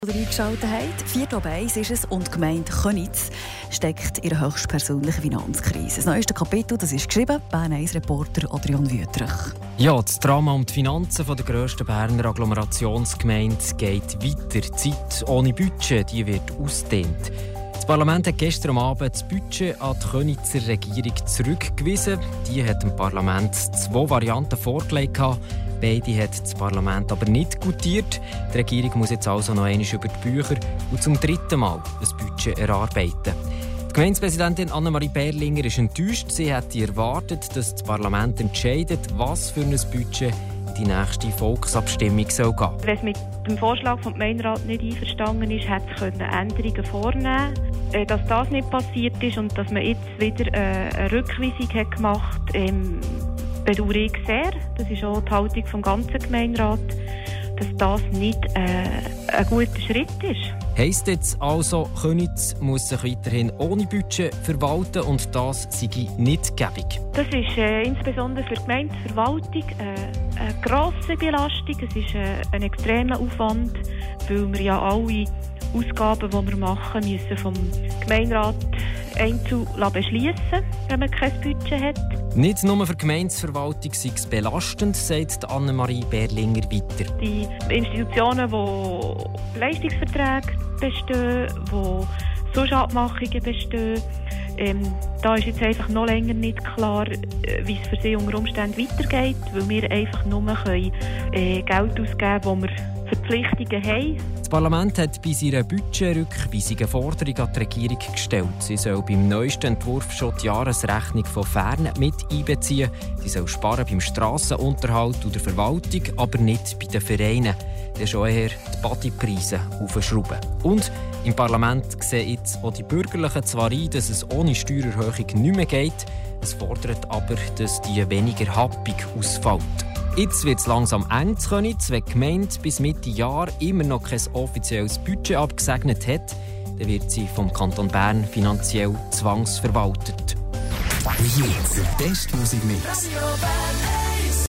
Oder eingeschaltet habt. 4.1 ist es und die Gemeinde Köniz steckt in einer höchstpersönlichen Finanzkrise. Das neueste Kapitel, das ist geschrieben, Bern 1-Reporter Adrian Wüthrich. Ja, das Drama um die Finanzen der grössten Berner Agglomerationsgemeinde geht weiter. Die Zeit ohne Budget, die wird ausgedehnt. Das Parlament hat gestern Abend das Budget an die Könizer Regierung zurückgewiesen. Die hat dem Parlament 2 Varianten vorgelegt. Beide hat das Parlament aber nicht gutiert. Die Regierung muss jetzt also noch einmal über die Bücher und zum 3. Mal ein Budget erarbeiten. Die Gemeindepräsidentin Annemarie Berlinger ist enttäuscht. Sie hätte erwartet, dass das Parlament entscheidet, was für ein Budget in die nächste Volksabstimmung soll gehen. Wenn es mit dem Vorschlag vom Gemeinderat nicht einverstanden ist, hätte es Änderungen vornehmen können. Dass das nicht passiert ist und dass man jetzt wieder eine Rückweisung hat gemacht hat, bedauere ich sehr. Das ist auch die Haltung des ganzen Gemeinderats, dass das nicht ein guter Schritt ist. Heisst jetzt also, Köniz muss sich weiterhin ohne Budget verwalten und das sei nicht gäbig? Das ist insbesondere für die Gemeindeverwaltung eine grosse Belastung. Es ist ein extremer Aufwand, weil wir ja alle Ausgaben, die wir machen, müssen vom Gemeinderat einzeln beschließen, wenn man kein Budget hat. Nicht nur für die Gemeindeverwaltung sei es belastend, sagt Annemarie Berlinger weiter. Die Institutionen, die Leistungsverträge bestehen, die sonst Abmachungen bestehen, da ist jetzt einfach noch länger nicht klar, wie es für sie unter Umständen weitergeht, weil wir einfach nur Geld ausgeben können, wo wir Verpflichtungen haben. Das Parlament hat bei seiner Budgetrückweisung eine Forderung an die Regierung gestellt. Sie soll beim neuesten Entwurf schon die Jahresrechnung von Fern mit einbeziehen. Sie soll sparen beim Strassenunterhalt und der Verwaltung, aber nicht bei den Vereinen. Dann schon eher die Bodypreise aufschrauben. Und im Parlament sehen jetzt auch die Bürgerlichen zwar ein, dass es ohne Steuererhöhung nicht mehr geht. Es fordert aber, dass die weniger happig ausfällt. Jetzt wird es langsam eng zu Köniz. Wenn die Gemeinde bis Mitte Jahr immer noch kein offizielles Budget abgesegnet hat, dann wird sie vom Kanton Bern finanziell zwangsverwaltet. Jetzt der beste Musikmix.